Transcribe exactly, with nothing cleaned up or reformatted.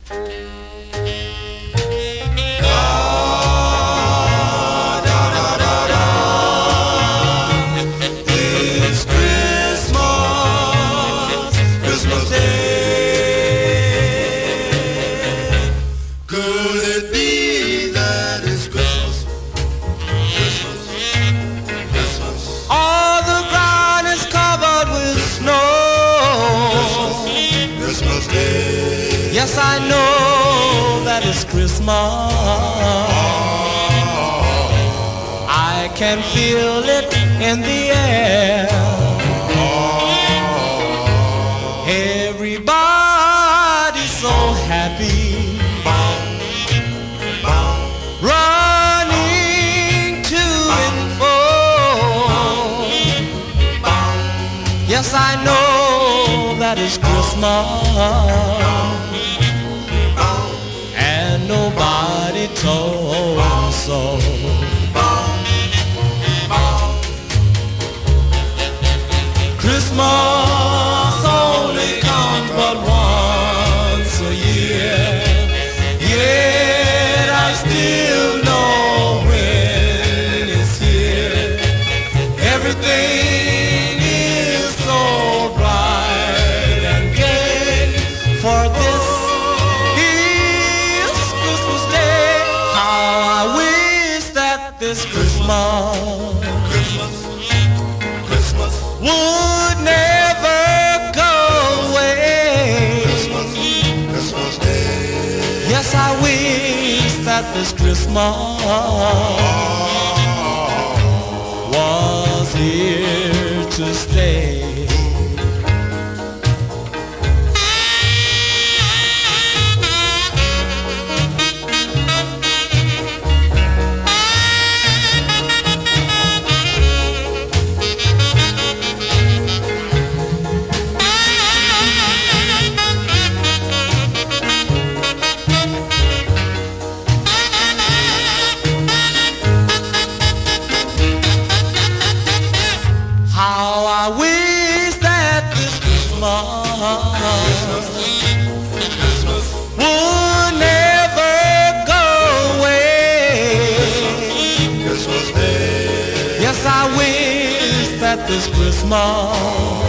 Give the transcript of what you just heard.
Yes, I know that it's Christmas. I can feel it in the air. Everybody's so happy, running to and fro. Yes, I know that it's Christmas. Nobody told me so. Christmas only comes but once a year. Yet I still know when it's here. Everything is so bright and gay. For this This Christmas, Christmas, Christmas would never go away. Christmas, Christmas Day. Yes, I wish that this Christmas was here to stay. How I wish that this Christmas, Christmas would never go away. Christmas Day. Yes, I wish that this Christmas